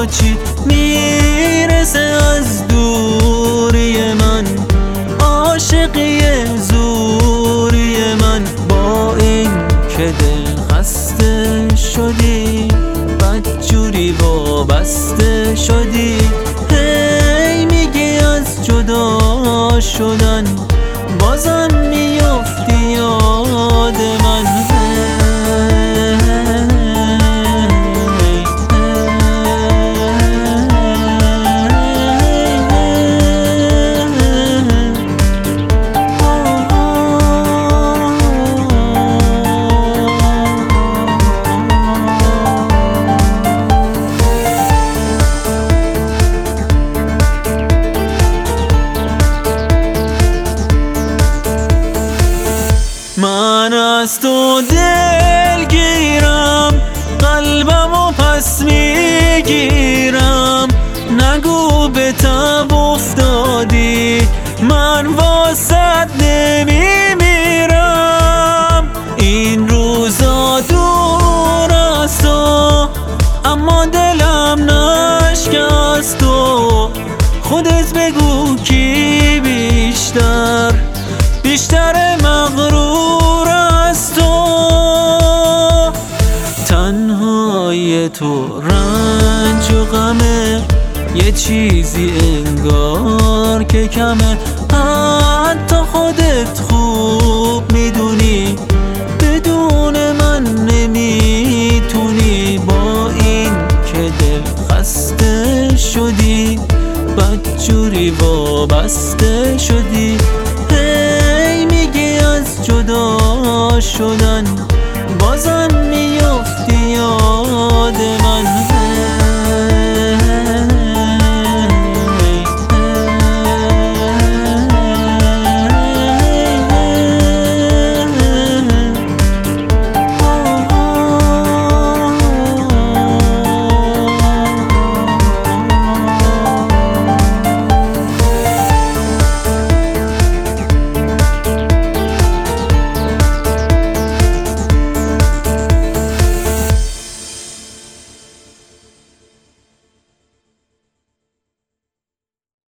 چی میرسه از دوری من؟ عاشقی زوری من با این که دل خسته شدی، بدجوری وابسته شدی. هی میگی از جدا شدن، بازم میافتی یاد من. من از تو دلگیرم، قلبمو پس میگیرم. نگو به تب افتادی، من واسد نمیمیرم. این روزا دور از تو، اما دلم نشکست تو. خودت بگو کی بیشتر مغرور از تو؟ تنهای تو رنج و غمه، یه چیزی انگار که کمه. حتی خودت خوب میدونی بدون من نمیتونی. با این که دل خسته شدی، بدجوری وابسته شدی. هی میگی از جدا شدن،